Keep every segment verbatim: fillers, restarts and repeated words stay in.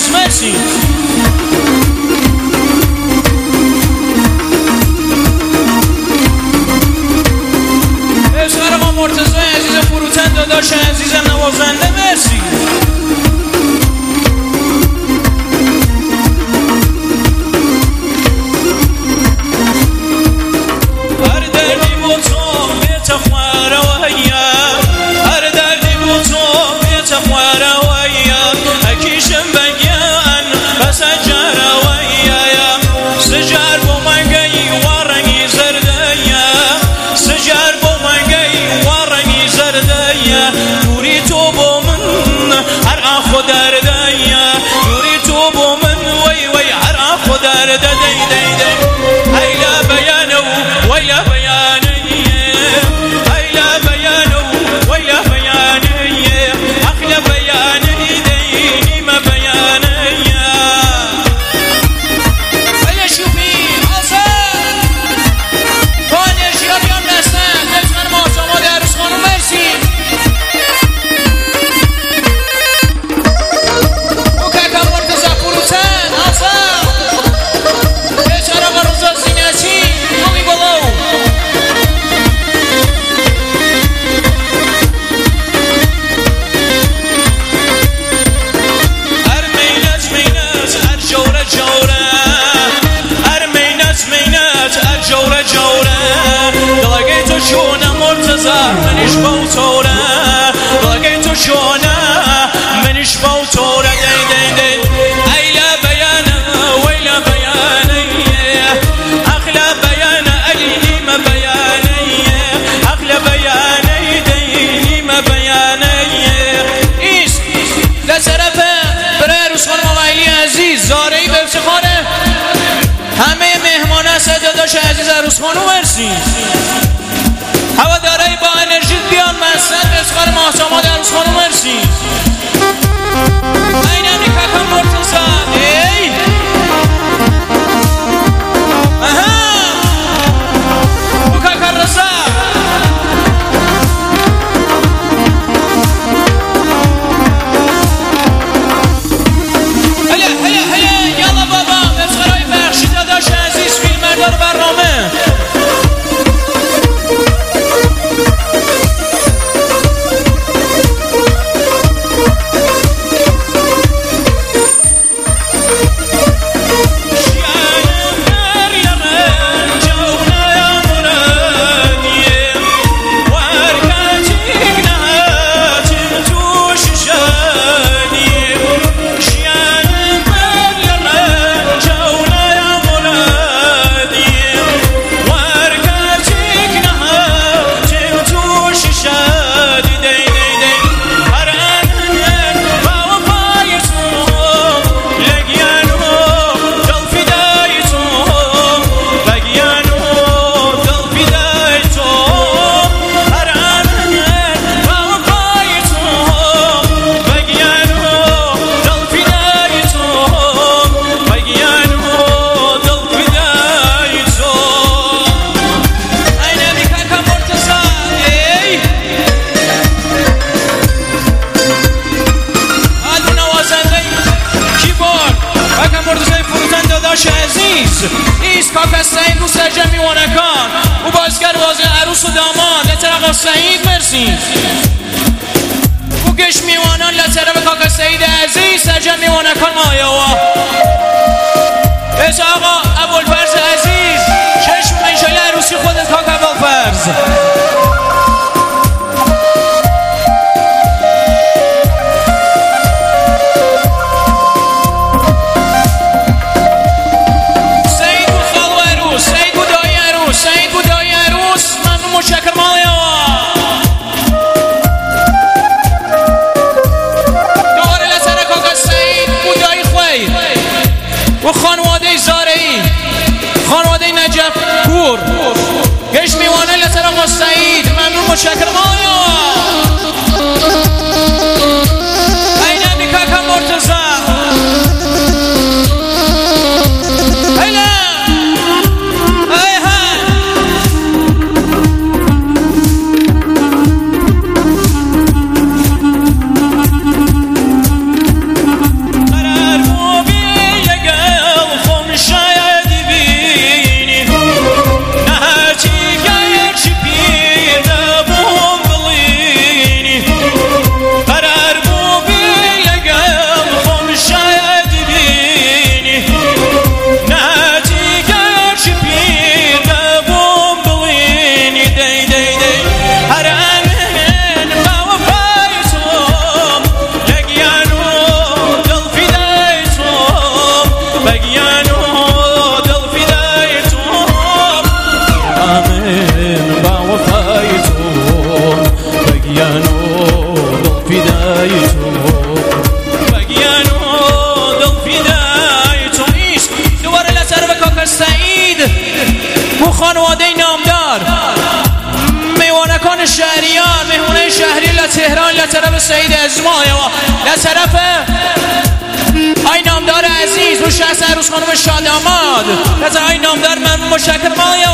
عزیز مرسی. عشق آقا مرتضی عزیز فروتن داداش عزیز نوازنده مرسی. هر دردی با تو میتخواره ویا، هر دردی با تو میتخواره ویا، اکیشم بگیان بس جاره ویا، سجار با منگی وارنی زردیا، سجار با منگی وارنی زردیا، دوری تو با من هر آخو دردیا، دوری تو با من وی وی هر آخو درد دی دی دی، هیلا بیانو ویلا بیانی، هیلا بیانو ویلا بیانی، اخلا بیانی دی ما بیانی. ولی شوفی آسان با انرژی ها بیام دستن لطفاً محتمال عروس خانم مرسی. او ککا مرتضی فروتن آسان بیچاره آقا روزا زینتی نومی بلو. هر مینت مینت هر جوره جوره، هر مینت مینت هر جوره جوره، دلگه تو شونه مرتضی منش بوتوره، دلگه تو شونه منش بوتوره دی دی دی، ایلا بیانه ویلا بیانه، اخلا بیانه علی ما بیانه، اخلا بیانه دی ما بیانه. ایست لطرف برای عروس خانم آقایلی عزیز زارعی به افتخاره همه مهمان هست داداش عزیز عروس خانم مرسی. هوادارای با انرژی بیان مسند به افتخار محتمال عروس خانم مرسی. این همین ککا مرتضی ای اها او ککا رسا هلا هلا هلا یالا بابا به افتخارای بخشی داداش عزیز فیلمبردار برنامه. ایست کاکا سعید رو سرجم میوانکان او بازیگر بازی عروس و داماد لطر آقا سعید مرسی. او گش میوانان لطر به کاکا سعید عزیز سرجم میوانکان مایوا لطر آقا ابوالفرز عزیز چشم انشالله عروسی خودت کاکا ابوالفرز. و خانواده زارعی خانواده نجف پور گشت میوانه لطر آقا سعید ممنون متشکرم. آیا این همی کاکا مرتضی هلا ای های قرار لطرف سعید ازمایه لطرف ای نامدار عزیز و شخص عروس خانم شاداماد لطرف ای نامدار من مشکر مایه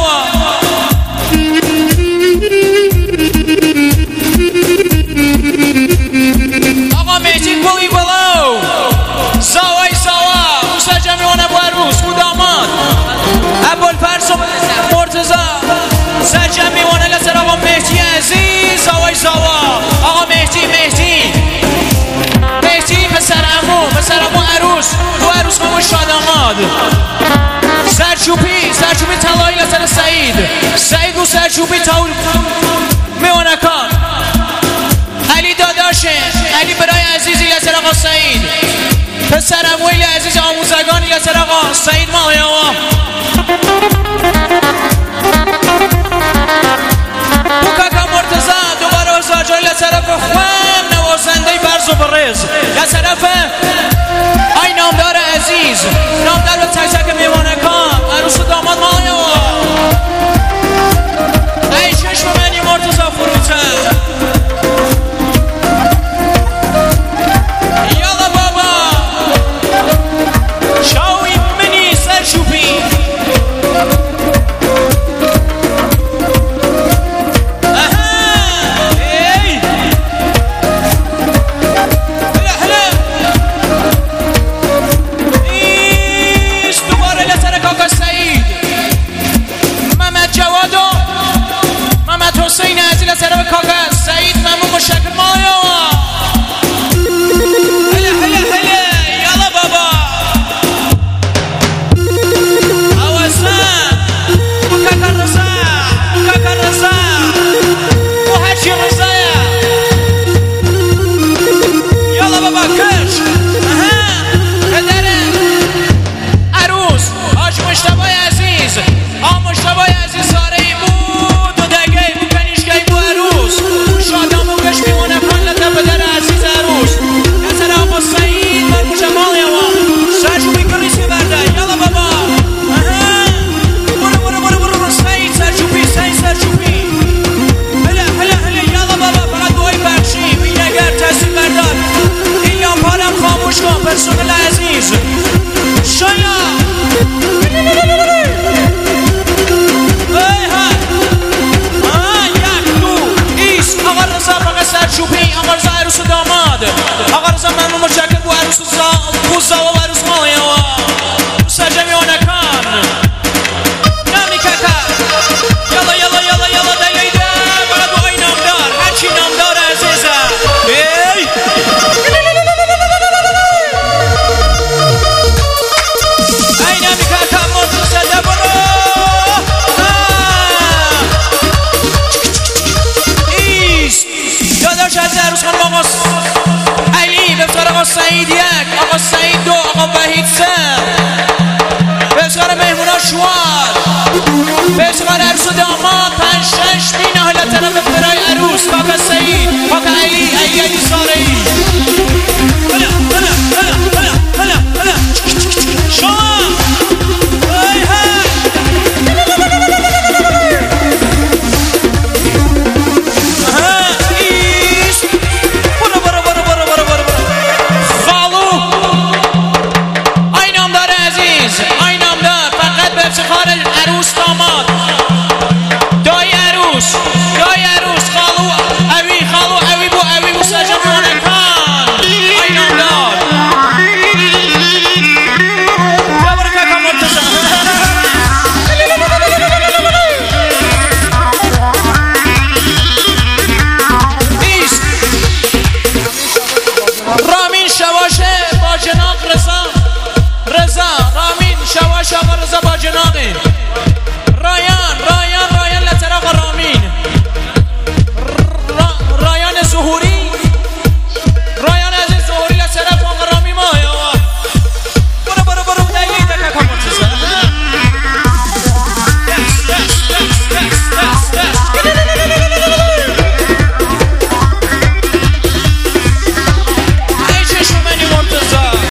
آقا مهدی کلی بلو زاوی زاوا موسا جمیوان ابو عروس و داماد ابوالفرس و مرتضی سرجمیوان لطرف آقا مهدی عزیز زاوی زاوا آقا مهدی مهدی مهدی پسر عمو پسر عمو عروس و عروس خانم شاداماد سرچوبی سرچوبی طلایی لطرف سعید سعید و سرچوبی تاول میوانکان علی داداشه علی برای عزیزی لطرف آقا سعید پسر عموی عزیز آموزگانی لطرف آقا سعید ماهیوا بوکاکا مرتضی دوباره زاجای لطرف خم نوازنده برز و برز لطرف ای نامدار عزیز نامدار به تک تک میوانکان عروس و داماد ماهیوا ای چشم منی مرتضی فروتن پرسنل عزیز شایا ای ها آه یک دو ایست آقا رضا فقط سرچوبی آقا رضا عروس و داماد آقا رضا ممنون مشکل بو عروس و زا و عروس مایه و سجمی و نکان نامی ککا یلا یلا یلا یلا دلیده فقط با ای نامدار هرچی نامدار عزیزه ای عروس خانم آقا علی به افتخار آقا سعید یک آقا سعید دو آقا وحید سه به افتخار مهمونا شوار به افتخار عروس و داماد پنج شش بینه حالا طرف برای عروس کاکا سعید کاکا علی علی علی سارهی هلا هلا هلا هلا هلا هلا شما ای های عروس داماد دای عروس دای عروس خالو اوی خالو اوی بو اوی بو سجمان کان ای نامدار یا برکه کام مرتضی ایست رامین شواشه با جناب رضا رضا رامین شواشه آقا رضا با جنابه